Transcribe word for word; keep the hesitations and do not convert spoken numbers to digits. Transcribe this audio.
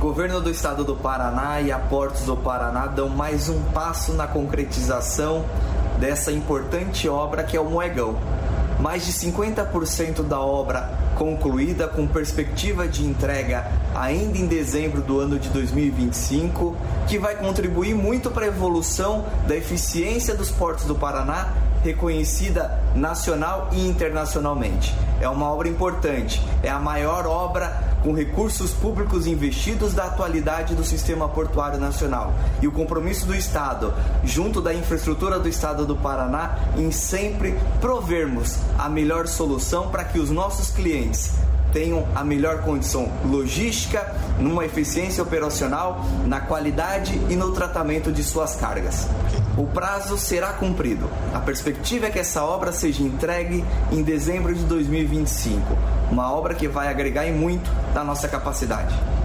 Governo do Estado do Paraná e a Portos do Paraná dão mais um passo na concretização dessa importante obra que é o Moegão. Mais de cinquenta por cento da obra concluída, com perspectiva de entrega ainda em dezembro do ano de dois mil e vinte e cinco, que vai contribuir muito para a evolução da eficiência dos portos do Paraná, reconhecida nacional e internacionalmente. É uma obra importante, é a maior obra com recursos públicos investidos da atualidade do sistema portuário nacional. E o compromisso do Estado, junto da infraestrutura do Estado do Paraná, em sempre provermos a melhor solução para que os nossos clientes tenham a melhor condição logística, numa eficiência operacional, na qualidade e no tratamento de suas cargas. O prazo será cumprido. A perspectiva é que essa obra seja entregue em dezembro de dois mil e vinte e cinco. Uma obra que vai agregar em muito da nossa capacidade.